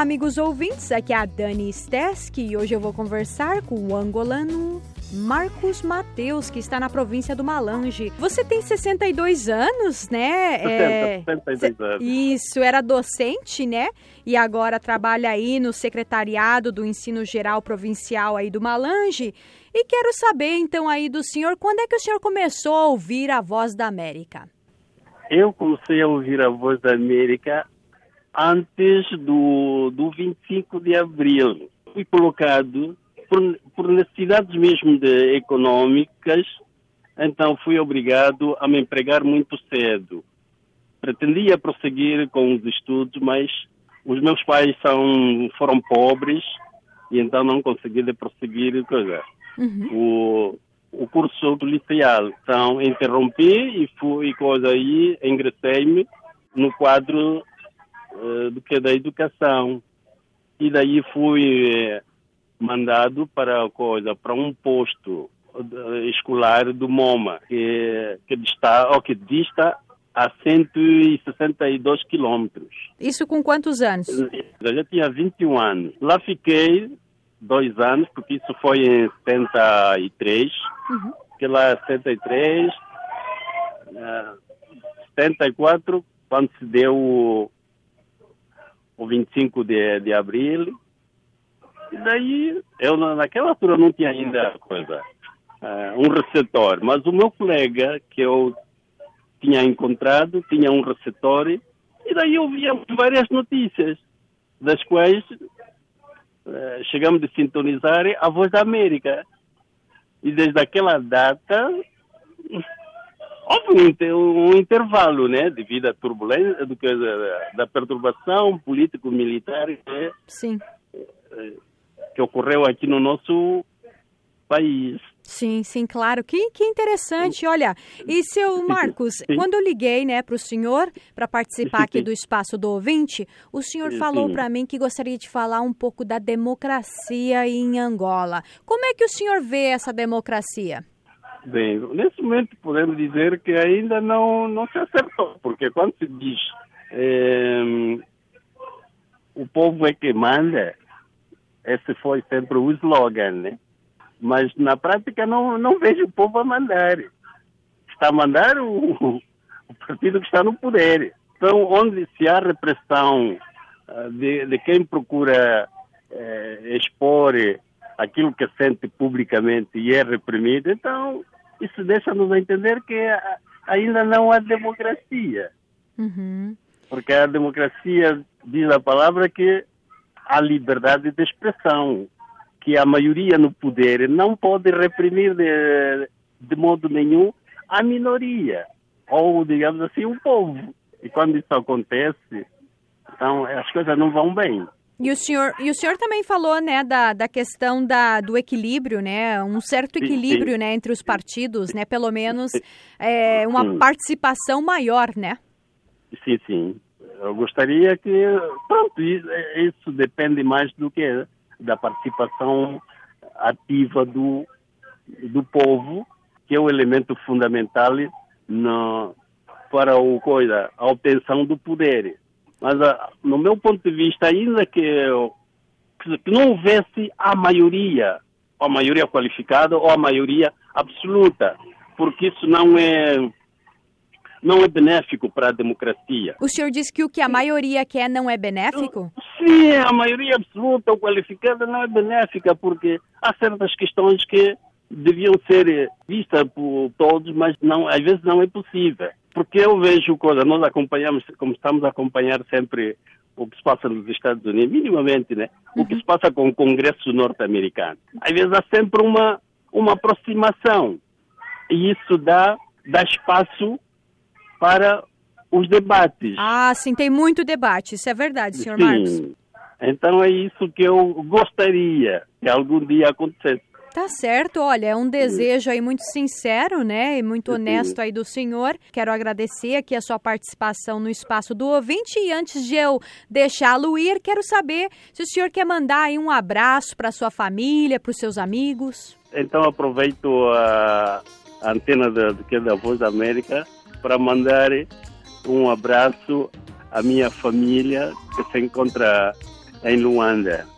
amigos ouvintes, aqui é a Dani Steski e hoje eu vou conversar com o angolano Marcos Mateus, que está na província do Malange. Você tem 62 anos, né? 62 anos. Isso, era docente, né? E agora trabalha aí no secretariado do Ensino Geral Provincial aí do Malange. E quero saber, então, aí do senhor, quando é que o senhor começou a ouvir a Voz da América? Eu comecei a ouvir a Voz da América antes do 25 de abril. Fui colocado por necessidades mesmo econômicas, então fui obrigado a me empregar muito cedo. Pretendia prosseguir com os estudos, mas os meus pais foram pobres e então não consegui prosseguir o curso policial. Então interrompi e fui ingressei-me no quadro da educação e daí fui mandado para um posto escolar do MOMA, que dista a 162 quilômetros. Isso com quantos anos? Eu já tinha 21 anos. Lá fiquei 2 anos, porque isso foi em 73. Fiquei lá em 73, 74, quando se deu o 25 de abril. E daí, eu naquela altura não tinha ainda um receptor, mas o meu colega que eu tinha encontrado tinha um receptor e daí eu via várias notícias, das quais chegamos a sintonizar a Voz da América. E desde aquela data houve um intervalo, né, devido à turbulência, da perturbação político-militar, né? Sim. Que ocorreu aqui no nosso país. Sim, claro. Que interessante. Olha, e seu Marcos, quando eu liguei, né, para o senhor, para participar aqui do Espaço do Ouvinte, o senhor falou para mim que gostaria de falar um pouco da democracia em Angola. Como é que o senhor vê essa democracia? Bem, nesse momento podemos dizer que ainda não se acertou, porque quando se diz o povo é que manda, esse foi sempre o slogan, né? Mas na prática não vejo o povo a mandar. Está a mandar o partido que está no poder. Então, onde se há repressão de quem procura expor aquilo que sente publicamente e é reprimido, então isso deixa-nos a entender que ainda não há democracia. Porque a democracia diz a palavra que há liberdade de expressão, que a maioria no poder não pode reprimir de modo nenhum a minoria, ou, digamos assim, o povo. E quando isso acontece, então as coisas não vão bem. E o senhor também falou, né, da questão do equilíbrio, né, um certo equilíbrio, né, entre os partidos, né, pelo menos uma participação maior, né? Sim. Eu gostaria que, isso depende mais do que da participação ativa do povo, que é o elemento fundamental para a obtenção do poder. Mas, no meu ponto de vista, ainda que não houvesse a maioria qualificada ou a maioria absoluta, porque isso não é benéfico para a democracia. O senhor disse que o que a maioria quer não é benéfico? Sim, a maioria absoluta ou qualificada não é benéfica, porque há certas questões que deviam ser vistas por todos, mas às vezes não é possível. Porque eu vejo nós acompanhamos, como estamos a acompanhar sempre o que se passa nos Estados Unidos, minimamente, né? O que se passa com o Congresso norte-americano. Às vezes há sempre uma aproximação, e isso dá espaço para os debates. Sim, tem muito debate, isso é verdade, senhor Marcos. Então é isso que eu gostaria que algum dia acontecesse. Tá certo, olha, é um desejo aí muito sincero, né, e muito honesto aí do senhor. Quero agradecer aqui a sua participação no Espaço do Ouvinte e antes de eu deixá-lo ir, quero saber se o senhor quer mandar aí um abraço para sua família, para os seus amigos. Então aproveito a antena da Voz da América para mandar um abraço à minha família que se encontra em Luanda.